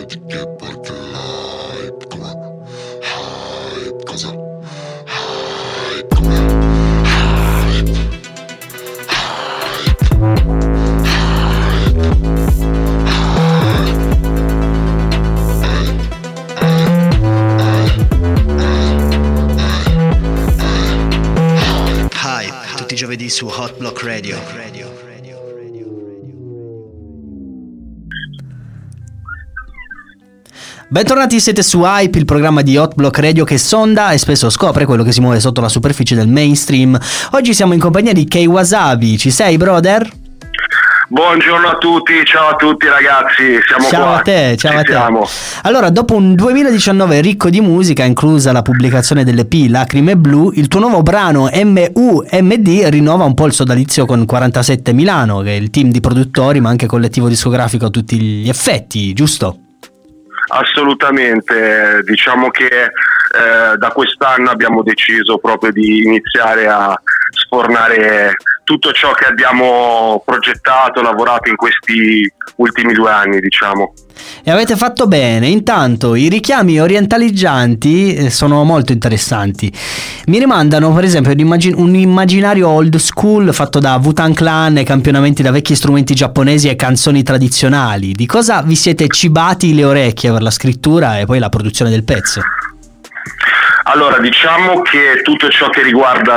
Tutti i giovedì su Hot Block Radio. Bentornati, siete su Hype, il programma di Hot Block Radio che sonda e spesso scopre quello che si muove sotto la superficie del mainstream. Oggi siamo in compagnia di Kei Wasabi. Ci sei, brother? Buongiorno a tutti, ciao a tutti ragazzi, siamo ciao qua. A te, ciao a te. Siamo. Allora, dopo un 2019 ricco di musica, inclusa la pubblicazione dell'EP Lacrime Blu, il tuo nuovo brano MUMD rinnova un po' il sodalizio con 47 Milano, che è il team di produttori ma anche collettivo discografico a tutti gli effetti, giusto? Assolutamente, diciamo che da quest'anno abbiamo deciso proprio di iniziare a sfornare tutto ciò che abbiamo progettato, lavorato in questi ultimi 2 anni, diciamo. E avete fatto bene. Intanto i richiami orientaleggianti sono molto interessanti. Mi rimandano per esempio un immaginario old school fatto da Wu-Tang Clan e campionamenti da vecchi strumenti giapponesi e canzoni tradizionali. Di cosa vi siete cibati le orecchie per la scrittura e poi la produzione del pezzo? Allora, diciamo che tutto ciò che riguarda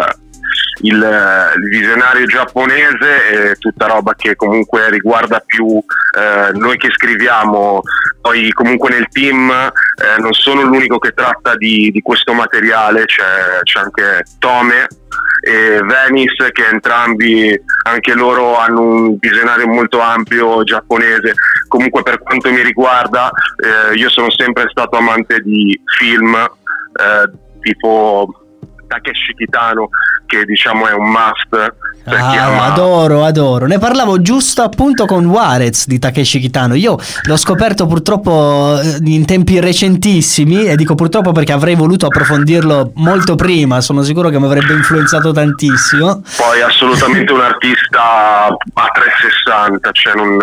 il visionario giapponese è tutta roba che comunque riguarda più noi che scriviamo. Poi comunque nel team non sono l'unico che tratta di questo materiale, c'è anche Tome e Venice, che entrambi anche loro hanno un visionario molto ampio giapponese. Comunque per quanto mi riguarda io sono sempre stato amante di film tipo Takeshi Kitano, che diciamo è un must per chi ama. Adoro. Ne parlavo giusto appunto con Warez di Takeshi Kitano. Io l'ho scoperto purtroppo in tempi recentissimi, e dico purtroppo perché avrei voluto approfondirlo molto prima. Sono sicuro che mi avrebbe influenzato tantissimo. Poi assolutamente un artista a 360, cioè non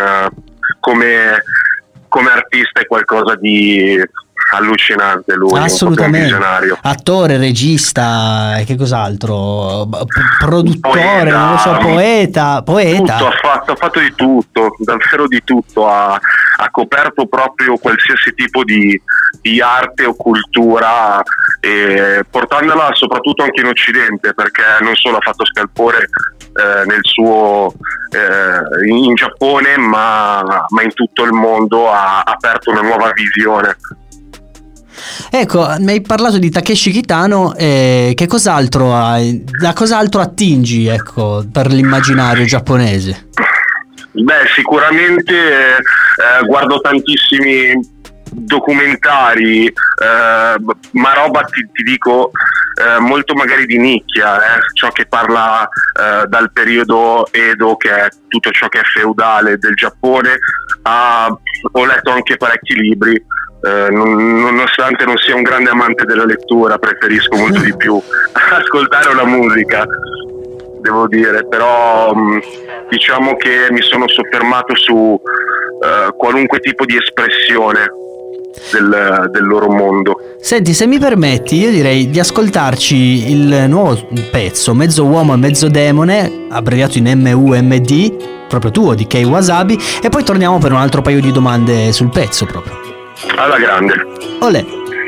come artista è qualcosa di allucinante lui, assolutamente. Un visionario. Attore, regista, che cos'altro? Produttore, poeta, non lo so, poeta. Tutto, ha fatto di tutto, davvero di tutto, ha coperto proprio qualsiasi tipo di arte o cultura, portandola soprattutto anche in Occidente, perché non solo ha fatto scalpore nel suo in Giappone, ma in tutto il mondo ha aperto una nuova visione. Ecco, mi hai parlato di Takeshi Kitano, che cos'altro hai? Da cos'altro attingi, ecco, per l'immaginario giapponese? Beh, sicuramente guardo tantissimi documentari, ma roba ti dico molto magari di nicchia, ciò che parla dal periodo Edo, che è tutto ciò che è feudale del Giappone. Ho letto anche parecchi libri, nonostante non sia un grande amante della lettura, preferisco molto di più ascoltare la musica, devo dire. Però diciamo che mi sono soffermato su qualunque tipo di espressione del loro mondo. Senti, se mi permetti, io direi di ascoltarci il nuovo pezzo Mezzo Uomo e Mezzo Demone, abbreviato in MUMD, proprio tuo, di Kei Wasabi, e poi torniamo per un altro paio di domande sul pezzo proprio. Alla grande. Olè.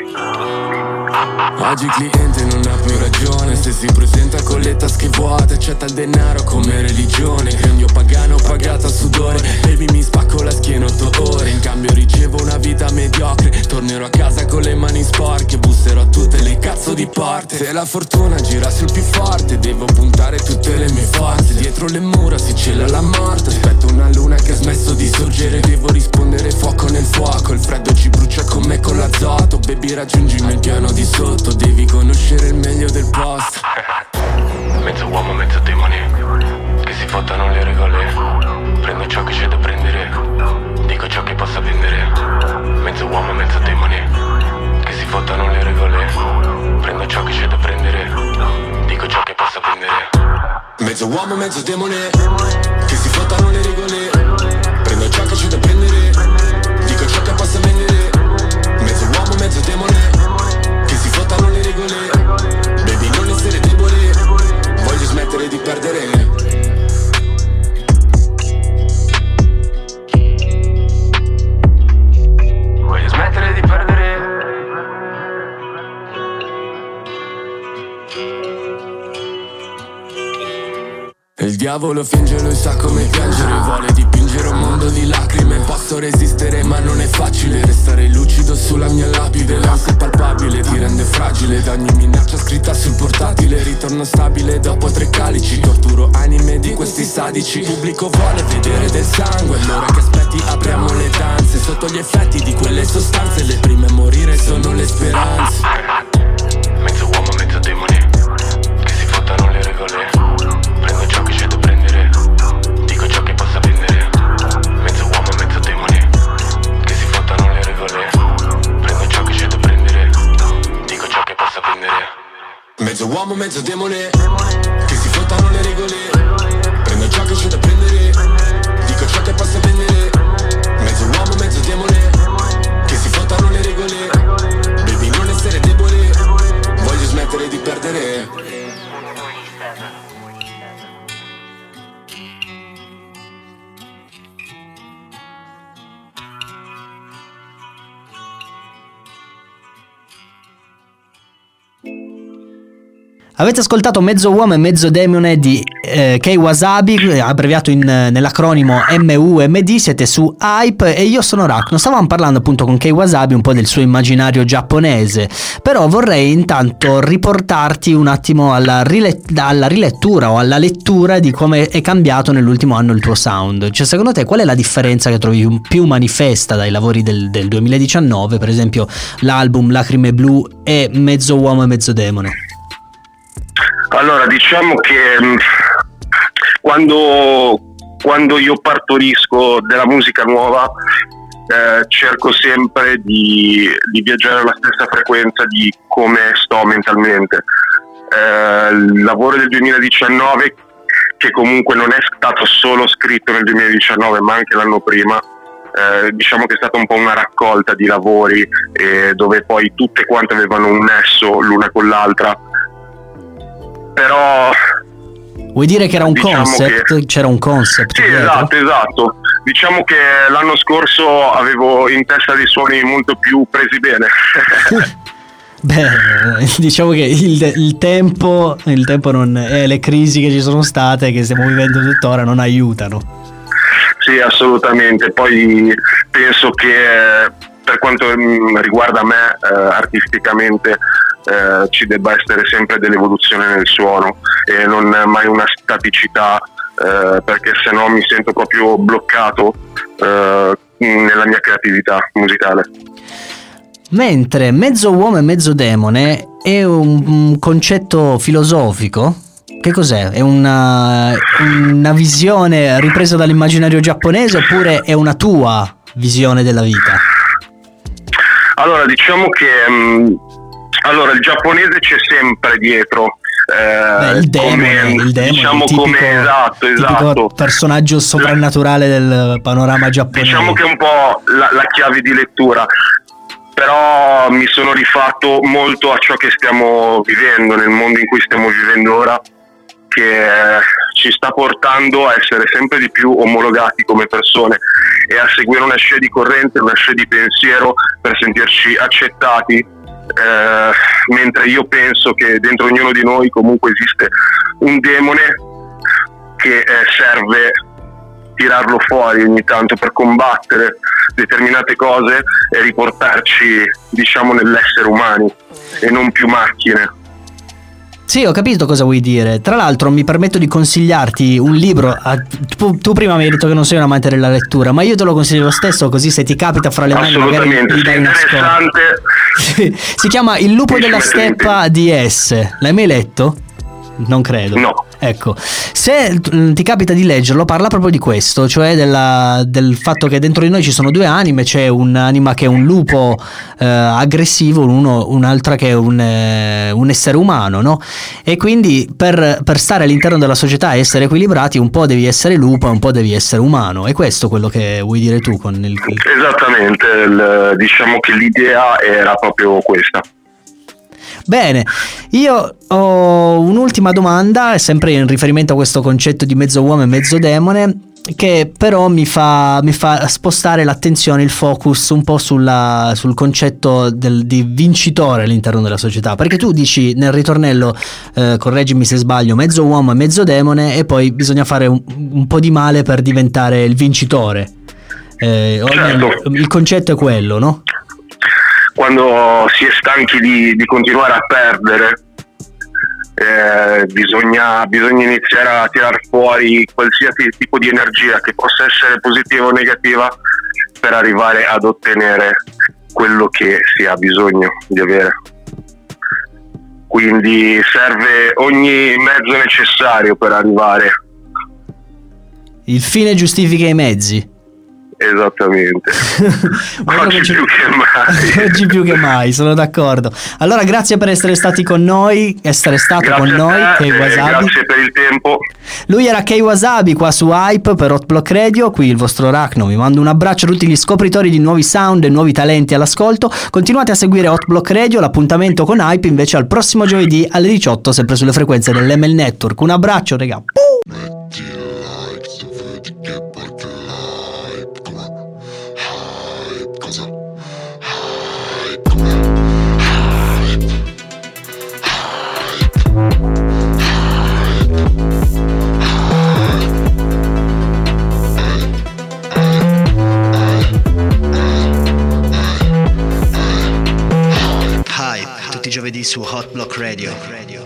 Oggi il cliente non ha più ragione, se si presenta con le tasche vuote, accetta il denaro come religione. Gremio pagano pagato a sudore, baby mi spacco la schiena 8 ore, in cambio ricevo una vita mediocre. Tornerò a casa con le mani sporche, busserò a tutte le cazzo di porte. Se la fortuna gira sul più forte, devo puntare tutte le mie forze. Dietro le mura si cela la morte, aspetto una luna che ha smesso di sorgere. Devo rispondere fuoco nel fuoco, il freddo ci brucia come con l'azoto. Baby raggiungimi il piano di sotto, devi conoscere il meglio del posto. Mezzo uomo, mezzo demone, che si fottano le regole. Prendo ciò che c'è da prendere, dico ciò che possa vendere. Mezzo uomo, mezzo demone, che si fottano le regole. Prendo ciò che c'è da prendere, dico ciò che possa vendere. Mezzo uomo, mezzo demone, che si fottano le regole. Prendo ciò che c'è da prendere, dico ciò che possa vendere. diavolo finge, lui sa come piangere. Vuole dipingere un mondo di lacrime. Posso resistere ma non è facile. Restare lucido sulla mia lapide. L'ansia palpabile ti rende fragile. Da ogni minaccia scritta sul portatile. Ritorno stabile dopo 3 calici. Torturo anime di questi sadici. Il pubblico vuole vedere del sangue. Allora che aspetti, apriamo le danze. Sotto gli effetti di quelle sostanze, le prime a morire sono le speranze. Mezzo uomo, mezzo demone, che si fottano le regole. Prendo ciò che c'è da prendere, dico ciò che possa vendere. Mezzo uomo, mezzo demone, che si fottano le regole. Prendo ciò che c'è da prendere, dico ciò che possa vendere. Mezzo uomo, mezzo demone, che si fottano le regole. Prendo ciò che c'è da prendere, dico ciò che possa vendere. Mezzo uomo, mezzo demone, che si fottano le regole. Baby, non essere debole, voglio smettere di perdere. Avete ascoltato Mezzo Uomo e Mezzo Demone di Kei Wasabi, abbreviato nell'acronimo MUMD. Siete su Hype e io sono Racno. Stavamo parlando appunto con Kei Wasabi un po' del suo immaginario giapponese, però vorrei intanto riportarti un attimo alla rilettura o alla lettura di come è cambiato nell'ultimo anno il tuo sound. Cioè, secondo te qual è la differenza che trovi più manifesta dai lavori del 2019, per esempio l'album Lacrime Blu e Mezzo Uomo e Mezzo Demone? Allora, diciamo che quando io partorisco della musica nuova cerco sempre di viaggiare alla stessa frequenza di come sto mentalmente. Il lavoro del 2019, che comunque non è stato solo scritto nel 2019 ma anche l'anno prima, diciamo che è stata un po' una raccolta di lavori dove poi tutte quante avevano un nesso l'una con l'altra. Però vuoi dire che era un concept? Che c'era un concept? Sì, esatto. Diciamo che l'anno scorso avevo in testa dei suoni molto più presi bene. Beh, diciamo che il tempo non le crisi che ci sono state, che stiamo vivendo tuttora, non aiutano. Sì, assolutamente. Poi penso che per quanto riguarda me artisticamente ci debba essere sempre dell'evoluzione nel suono e non mai una staticità, perché sennò mi sento proprio bloccato nella mia creatività musicale. Mentre Mezzo Uomo e Mezzo Demone è un concetto filosofico. Che cos'è? È una visione ripresa dall'immaginario giapponese oppure è una tua visione della vita? Allora, diciamo che il giapponese c'è sempre dietro. Il demone, diciamo, tipico, come esatto, personaggio soprannaturale del panorama giapponese. Diciamo che è un po' la chiave di lettura, però mi sono rifatto molto a ciò che stiamo vivendo nel mondo in cui stiamo vivendo ora, che ci sta portando a essere sempre di più omologati come persone e a seguire una scia di corrente, una scia di pensiero per sentirci accettati. Mentre io penso che dentro ognuno di noi comunque esiste un demone che serve tirarlo fuori ogni tanto per combattere determinate cose e riportarci, diciamo, nell'essere umani e non più macchine. Sì, ho capito cosa vuoi dire. Tra l'altro mi permetto di consigliarti un libro. Tu prima mi hai detto che non sei un amante della lettura, ma io te lo consiglio lo stesso, così se ti capita fra le mani magari gli dai una interessante. Si chiama Il lupo della steppa di S. L'hai mai letto? Non credo. No. Ecco, se ti capita di leggerlo, parla proprio di questo, cioè del fatto che dentro di noi ci sono due anime, c'è un'anima che è un lupo aggressivo, un'altra che è un essere umano, no? E quindi per stare all'interno della società e essere equilibrati, un po' devi essere lupo e un po' devi essere umano. È questo quello che vuoi dire tu con il... Esattamente, diciamo che l'idea era proprio questa. Bene, io ho un'ultima domanda, sempre in riferimento a questo concetto di mezzo uomo e mezzo demone. che però mi fa spostare l'attenzione, il focus un po' sul concetto di vincitore all'interno della società, perché tu dici nel ritornello, correggimi se sbaglio, mezzo uomo e mezzo demone, e poi bisogna fare un po' di male per diventare il vincitore. Certo. Il concetto è quello, no? Quando si è stanchi di continuare a perdere, bisogna iniziare a tirar fuori qualsiasi tipo di energia, che possa essere positiva o negativa, per arrivare ad ottenere quello che si ha bisogno di avere. Quindi serve ogni mezzo necessario per arrivare. Il fine giustifica i mezzi. Esattamente. Oggi più che mai. Oggi più che mai, sono d'accordo. Allora, grazie per essere stati con noi, grazie con noi, Kei Wasabi. Grazie per il tempo. Lui era Kei Wasabi qua su Hype per Hot Block Radio, qui il vostro Arachno. Vi mando un abbraccio a tutti gli scopritori di nuovi sound e nuovi talenti all'ascolto. Continuate a seguire Hot Block Radio, l'appuntamento con Hype invece al prossimo giovedì alle 18, sempre sulle frequenze dell'ML Network. Un abbraccio, regà. Tutti i giovedì su Hot Block Radio.